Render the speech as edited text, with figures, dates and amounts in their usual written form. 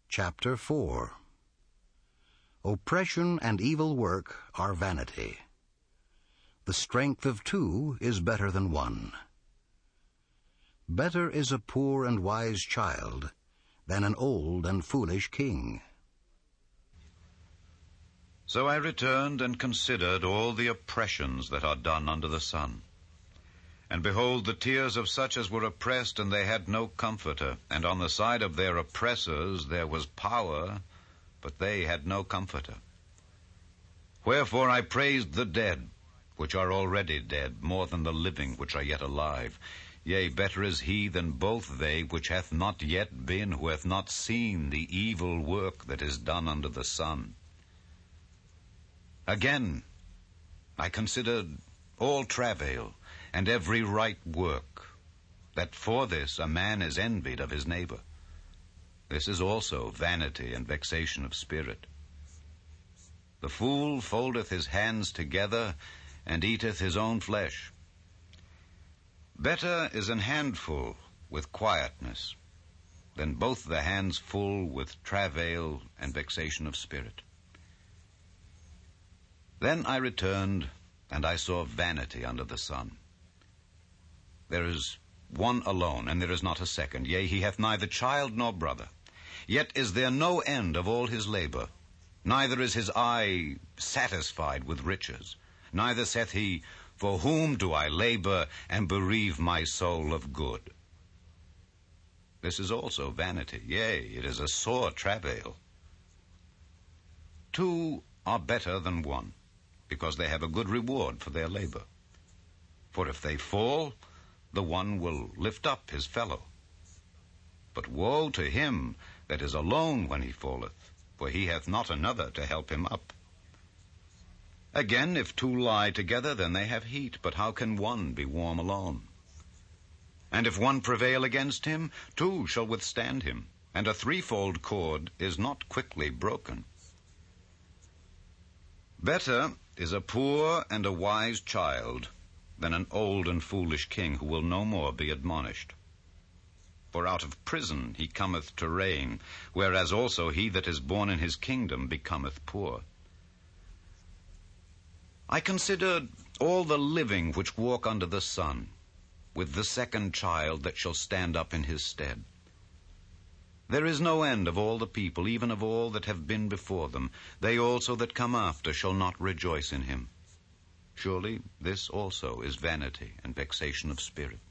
Chapter 4. Oppression and evil work are vanity. The strength of two is better than one. Better is a poor and wise child than an old and foolish king. So I returned and considered all the oppressions that are done under the sun. And behold, the tears of such as were oppressed, and they had no comforter. And on the side of their oppressors there was power, but they had no comforter. Wherefore I praised the dead, which are already dead, more than the living, which are yet alive. Yea, better is he than both they, which hath not yet been, who hath not seen the evil work that is done under the sun. Again, I considered all travail, and every right work, that for this a man is envied of his neighbor. This is also vanity and vexation of spirit. The fool foldeth his hands together, and eateth his own flesh. Better is an handful with quietness, than both the hands full with travail and vexation of spirit. Then I returned, and I saw vanity under the sun. There is one alone, and there is not a second. Yea, he hath neither child nor brother. Yet is there no end of all his labor. Neither is his eye satisfied with riches. Neither saith he, For whom do I labor and bereave my soul of good? This is also vanity. Yea, it is a sore travail. Two are better than one, because they have a good reward for their labor. For if they fall, the one will lift up his fellow. But woe to him that is alone when he falleth, for he hath not another to help him up. Again, if two lie together, then they have heat, but how can one be warm alone? And if one prevail against him, two shall withstand him, and a threefold cord is not quickly broken. Better is a poor and a wise child than an old and foolish king, who will no more be admonished. For out of prison he cometh to reign, whereas also he that is born in his kingdom becometh poor. I considered all the living which walk under the sun, with the second child that shall stand up in his stead. There is no end of all the people, even of all that have been before them. They also that come after shall not rejoice in him. Surely this also is vanity and vexation of spirit.